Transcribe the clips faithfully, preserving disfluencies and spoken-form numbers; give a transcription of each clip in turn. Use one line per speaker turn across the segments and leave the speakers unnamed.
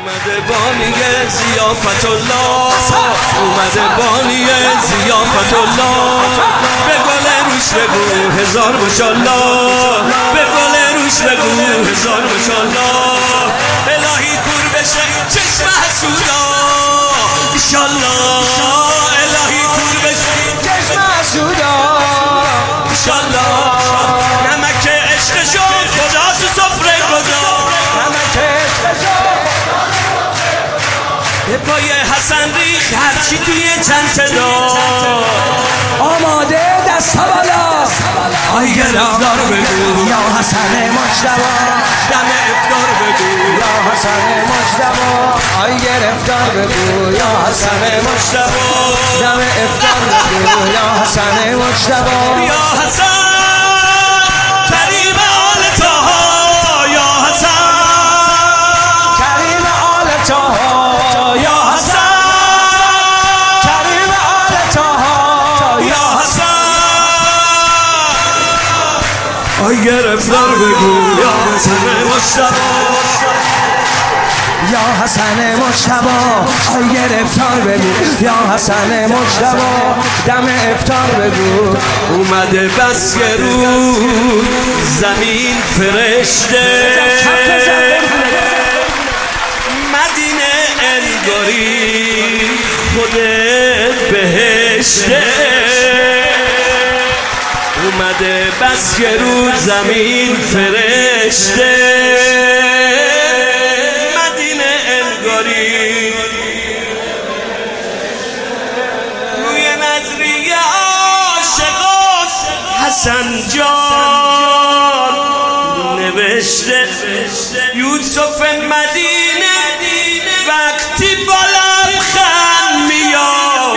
اومده بانی ضیافت الله، اومده بانی ضیافت الله، به گل روش بگو هزار ماشاءالله، به گل روش بگو هزار ماشاءالله. الهی کور بشه چشم حسودا انشالله، الهی کور بشه
چشم حسودا
انشالله. نمک عشقشو خدا تو سفره گذار،
نمک عشقشو
به پای حسن ریخ هرچی توی چند دار.
آماده دست بالا
آی گرفتار بگو
یا حسن مجتبی،
دم افطار بگو
یا حسن مجتبی. آی گرفتار بگو یا حسن مجتبی، دم افطار بگو یا حسن مجتبی.
یا حسن کریم آل طه، یا حسن
کریم آل طه، یا حسن کریم آل طه،
یا حسن. آی گرفتار بگو یا حسن مجتبی،
یا حسن مجتبی. آی گرفتار بگو یا حسن مجتبی، دم افطار بگو.
اومده بس که رو زمین فرشته، مدینه انگاری خود بهشته. اومده بس که رو زمین فرشته، مدینه انگاری روی نظریه عاشقان حسن جان نوشته. یوسف مدینه وقتی بالا خن میاد،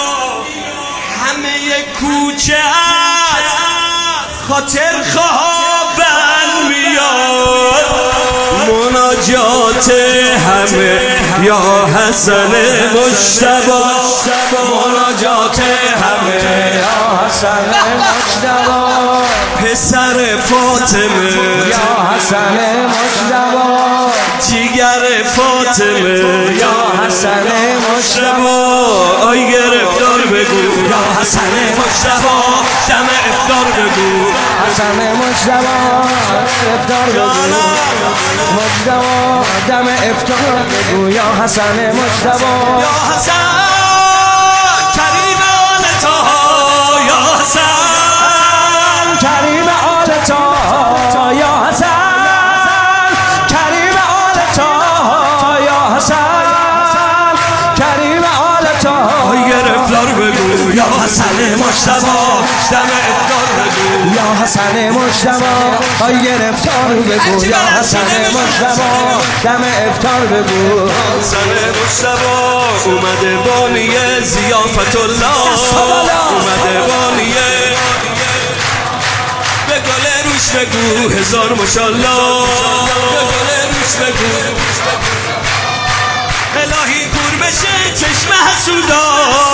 همه کوچه از خاطر خوابن میاد. مناجات همه یا حسن مجتبی، مناجات همه
یا حسن مجتبی،
پسر فاطمه
یا حسن مجتبی.
جیگر فاطمه
یا حسن مجتبی.
آی گرفتار بگو یا حسن مجتبی، دم افطار بگو
حسن مجتبی. افطار بگو مجتبی، دم افطار بگو یا حسن مجتبی.
یا حسن کریم آل طه، یا حسن
کریم آل طه، یا حسن کریم آل طه، یا حسن کریم آل طه.
آی گرفتار بگو یا حسن مجتبی، دم افطار بگو
یا حسن مجتبی. آی گرفتار بگو یا حسن مجتبی، دم افطار بگو.
حسن مجتبی اومده بانی ضیافت الله، اومده بانی به گل روش بگو هزار ماشاءالله، به گل روش بگو. الهی کور بشه چشم حسودا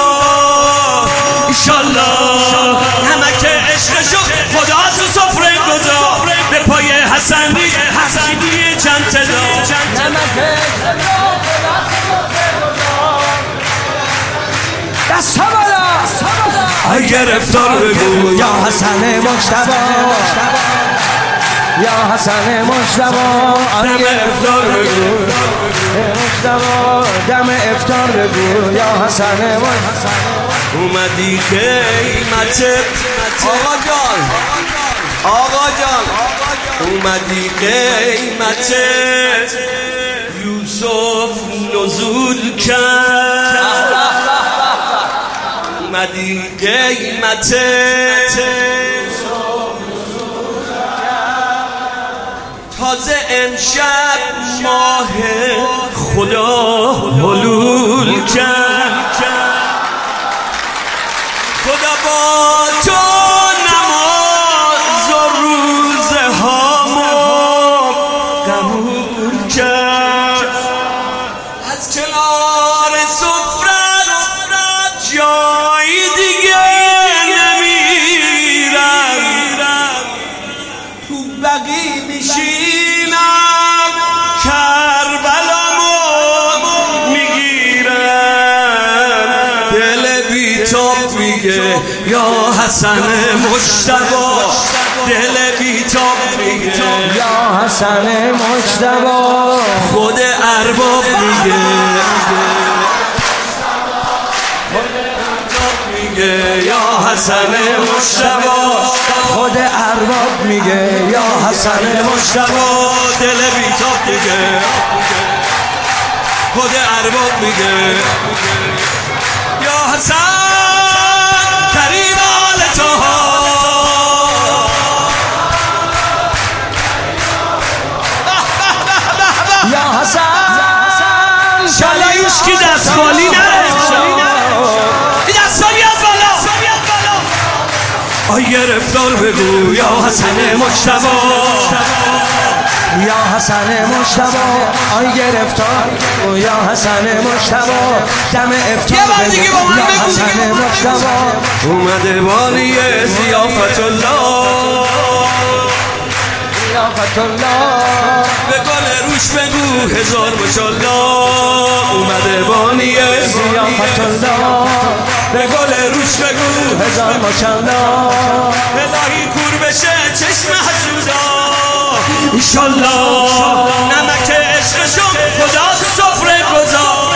انشالله. نمک عشقشو خدا تو سفره گذار، به پای حسن ریخ هرچی توی چند دار.
دست بالا
آی گرفتار بگو
یا حسن مجتبی، یا حسن مجتبی. آی
افطار بگو
مجتبی، دم افطار بگو یا حسن مجتبی.
اومدی قیمت آقا جان، آقا جان اومدی قیمت یوسف نزول کرد، اومدی قیمت تازه امشب ماه خدا حلول کرد. خدا با تو نماز و روزه ها قبول کرد. از کنار سفرت جای دیگه نمیرم، تو بقی میشینم کربلامو یا حسن مجتبی دل بیتاب میگه
یا حسن مجتبی
خود ارباب میگه یا حسن مجتبی
خود ارباب میگه یا حسن
مجتبی دل بیتاب میگه خود ارباب میگه یا حسن کریم آل طه
یا حسن
شالایوش کی دست خالی نره این دست ها بیاد بالا آی گرفتار بگو یا حسن مجتبی
یا حسن مجتبی آی گرفتار بگو یا حسن مجتبی دم افطار بگو یا حسن مجتبی
اومده بالی ضیافت الله
ضیافت الله
به گل روش بگو هزار ماشاءالله اومده بانی
ضیافت الله
به گل روش بگو
هزار ماشاءالله
الهی کور بشه چشم حسودا ایشالله نمک عشقشون خدا سفره گذار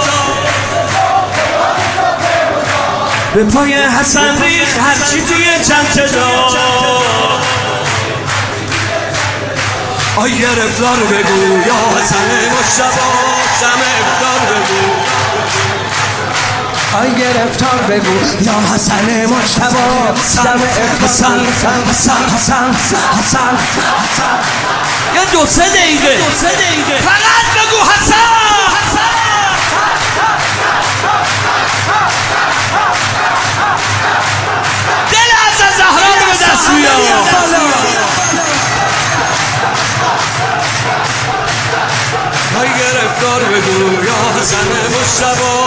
به پای حسن ریخ هرچی توی چند دار آی گرفتار بگو یا حسن مجتبی دم افطار بگو
آی گرفتار بگو یا حسن مجتبی دم افطار حسن حسن حسن حسن
یه دو سه دقیقه فقط بگو حسن دل از زهرا رو به دست میاد آی گرفتار بگو یا حسن مجتبی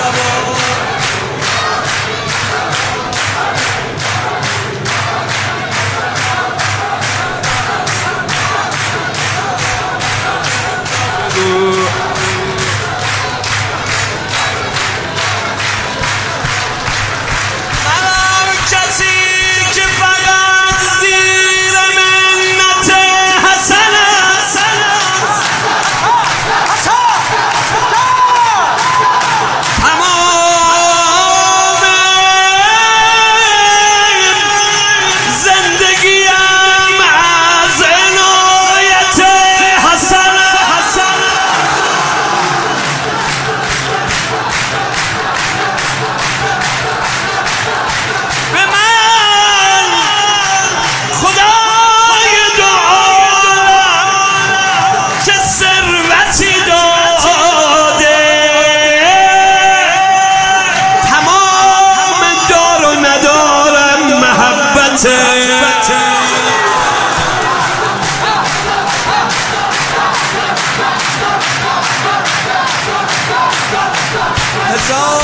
هزار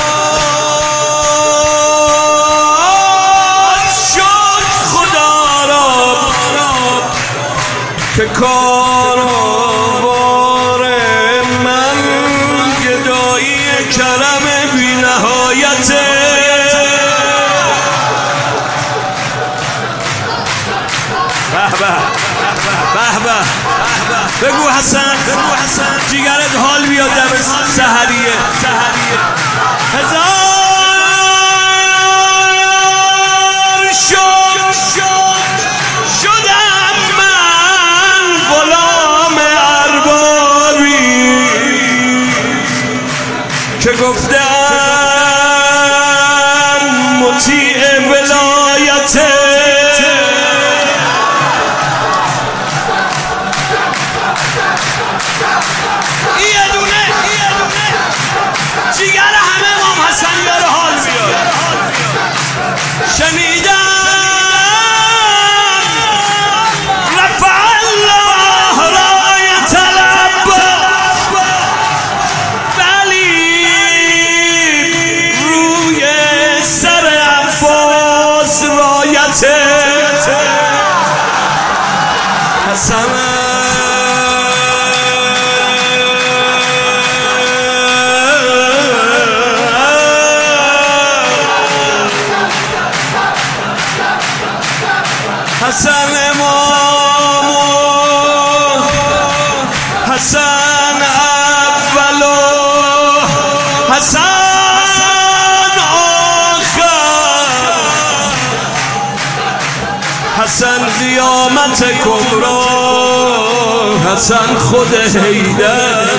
شد خدا را که کار بار من گدایی کرم بی نهایته به به به بگو حسن بگو حسن جیگرت حال بیاد دم سحریه هزار شد شدم من غلام اربابی که گفتم مطیع ولایته جیگر همه امام حسنی ها رو حال بیاد شنیدم رفع الله رایة العباس ولی حسن امام حسن اولو حسن آخر حسن قیامت کبرا حسن خود حیدر